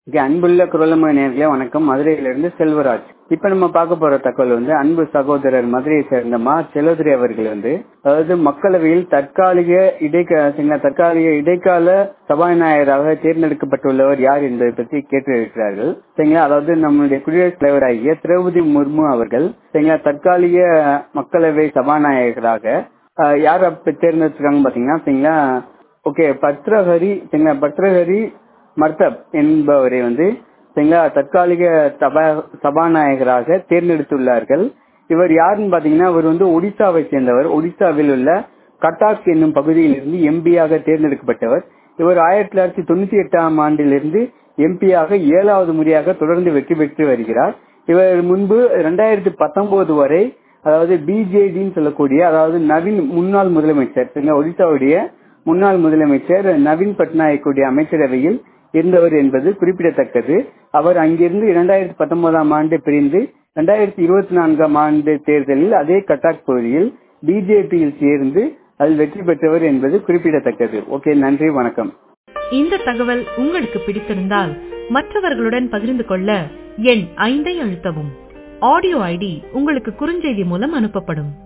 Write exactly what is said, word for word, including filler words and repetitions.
இங்க அன்புள்ள குரலமை நேர்களே வணக்கம். மதுரையிலிருந்து செல்வராஜ். இப்ப நம்ம பார்க்க போற தகவல் வந்து அன்பு சகோதரர் மதுரையை சேர்ந்த மா செல்வதுரை அவர்கள் வந்து அதாவது மக்களவையில் தற்காலிக இடைக்கால தற்காலிக இடைக்கால சபாநாயகராக தேர்ந்தெடுக்கப்பட்டுள்ளவர் யார் என்பதை பற்றி கேட்டிருக்கிறார்கள். சரிங்களா, அதாவது நம்முடைய குடியரசுத் தலைவராகிய திரௌபதி முர்மு அவர்கள் சரிங்களா தற்காலிக மக்களவை சபாநாயகராக யார் தேர்ந்தெடுத்திருக்காங்க பாத்தீங்கன்னா சரிங்களா ஓகே பத்ரஹரி சரிங்களா பத்ரஹரி மர்தப் என்பவரை வந்து தற்காலிக சபா சபாநாயகராக தேர்ந்தெடுத்துள்ளார்கள். இவர் யாருன்னு பாத்தீங்கன்னா இவர் வந்து ஒடிசாவை சேர்ந்தவர். ஒடிசாவில் உள்ள கட்டாக் என்னும் பகுதியிலிருந்து எம்பியாக தேர்ந்தெடுக்கப்பட்டவர். இவர் ஆயிரத்தி தொள்ளாயிரத்தி தொண்ணூத்தி எட்டாம் ஆண்டிலிருந்து எம்பியாக ஏழாவது முறையாக தொடர்ந்து வெற்றி பெற்று வருகிறார். இவர் முன்பு இரண்டாயிரத்தி பத்தொன்பது வரை அதாவது பிஜேடின்னு சொல்லக்கூடிய அதாவது நவீன் முன்னாள் முதலமைச்சர் ஒடிசாவுடைய முன்னாள் முதலமைச்சர் நவீன் பட்நாயக் உடைய அமைச்சரவையில் இருந்தவர் என்பது குறிப்பிடத்தக்கது. அவர் அங்கிருந்து இரண்டாயிரத்தி பத்தொன்பதாம் ஆண்டு பிரிந்து இரண்டாயிரத்தி இருபத்தி நான்காம் ஆண்டு தேர்தலில் அதே கட்டாக் பகுதியில் பிஜேபியில் சேர்ந்து அதில் வெற்றி பெற்றவர் என்பது குறிப்பிடத்தக்கது. ஓகே, நன்றி, வணக்கம். இந்த தகவல் உங்களுக்கு பிடித்திருந்தால் மற்றவர்களுடன் பகிர்ந்து கொள்ள எண் ஐந்தை அழுத்தவும். ஆடியோ ஐடி உங்களுக்கு குறுஞ்செய்தி மூலம் அனுப்பப்படும்.